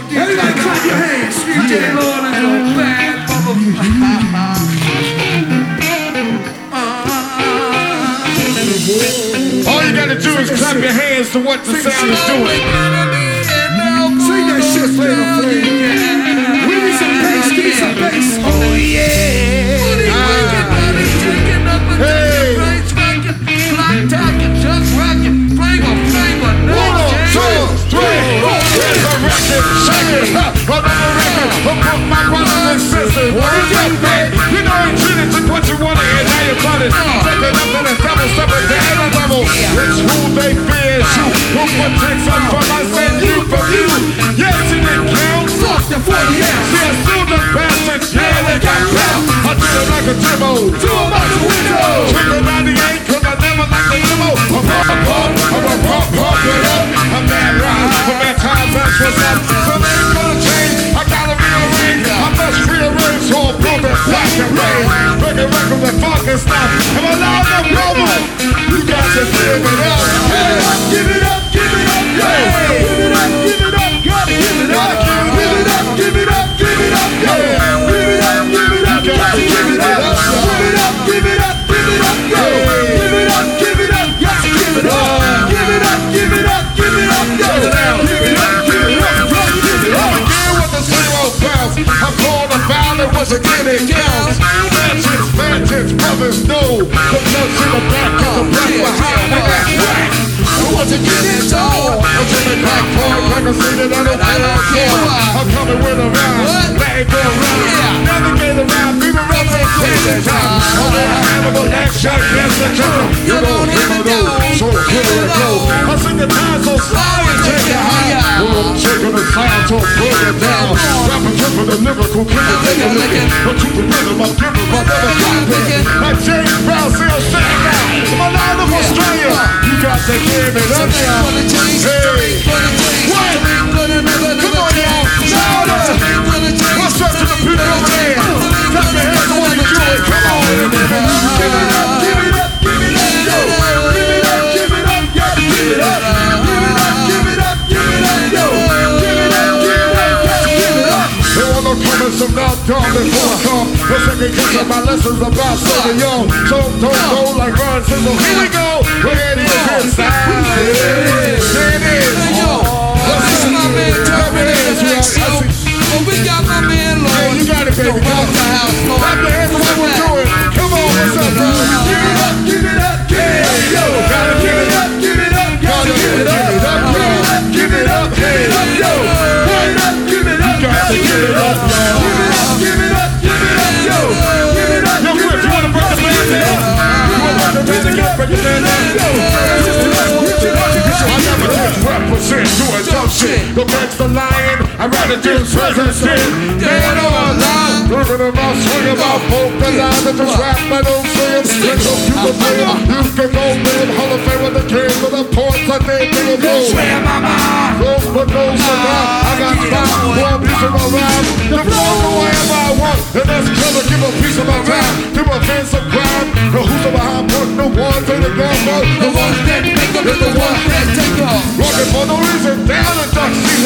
Everybody clap your hands. DJ Lord is a bad motherfucker. All you gotta do is clap your hands to what the sound is doing. Sing that shit, Flavor Flav. We need some bass, give me some bass. Oh yeah. Hey. Just rockin', flavor, no change. 1, 2, 3, 4. Here's a record, shake it up. Another record, among my brothers and sisters. What do you think? You know you treated to what you wanted and now you're running. Take it up in a double, stepping down a level. It's who they fear is you. Who protects us from us and you from you. Yes, it didn't count. Fuck the 40 ounce. See, I still the bastards, yeah, they got crap. I did it like a demo. To a bunch of windows. Trigger 98, cause I never like the limo. I'm a pump it up. I'm mad rhyme, from that time, that's what's up. Some ain't gonna change, I gotta rearrange. I must rearrange, so I'll prove it black and rain. Breaking records and fucking stuff. Am I loud enough, global? You got to give it up. Hey, give it up, give it up, yo. Give it up, give it up, gotta give it up. Give it up, give it up, give it up, yo. Give it up, give it up, gotta give it up. Give it up, give it up, give it up, yo. Give it up, give it up, gotta give it up. Give it up, give it up, give it up, yo. Give it up, give it up, give it up. Again with the 0 pounds. I'm called a violent once again it counts. Mansions, brothers know. The blood's in the back of the black behind the back. Once again it's all. I'm in the back part, like I said it, I don't care. I'm coming with a round, let it go around. Navigate around, beat around that crazy time. All that animal action, yes, the trouble. You don't hear me go, so here it go. I sing the time so slow and take it higher. I'm taking the sound so pull it down. Rapping tripping the lyrical, kick it, take a licking. But you can rhythm, I'm giving, but never stop it. Like James Brown, still saying that. I'm a line of Australia. You got to give it up now. Hey, what? Come on, y'all. Louder. What's up to the people over there? Clap your hands when you do it. Come on. Give it up, give it up, give it up, yo. Give it up, give it up, yo. Give it up, give it up, give it up, give it up, yo. Give it up, give it up, yo. Give it up. They want to come and some knock down before I come. The second case of my lessons about serving young. So don't go like Ron Sizzle. Here we go. Where it is inside. There it is. This is my man, Terminator. Oh, we got my man, Lord. Hey, you got it, baby. Come on. Clap your hands while we're doing. Come on, what's up, bro? Give it up, give it up, give it up, yo. Gotta give it up, give it up, gotta give it up, give it up, give it up, yo. Give it up, give it up, gotta give it up, yo. Give it up, give it up, give it up, yo. Give it up, yo, Chris, you wanna break the band down? You wanna break the band again? Break the band down, yo. I never just represent doing dumb shit. Go back to the lion, I'd rather do president. Dead or alive, looking about, swing about, both the line that just rap, I don't say it. Let's go to the player, you can go in Hall of Fame with the kids with the points, I think they will go. Swear, mama. Those but no cigar, I got five, one piece of my rhyme. The flow go wherever I want, and that's clever, give a piece of my rhyme. To offense of crime, the who's behind work, the ones in the gun, the ones that make up, the ones that take off. Rockin' for no reason, down and duck, see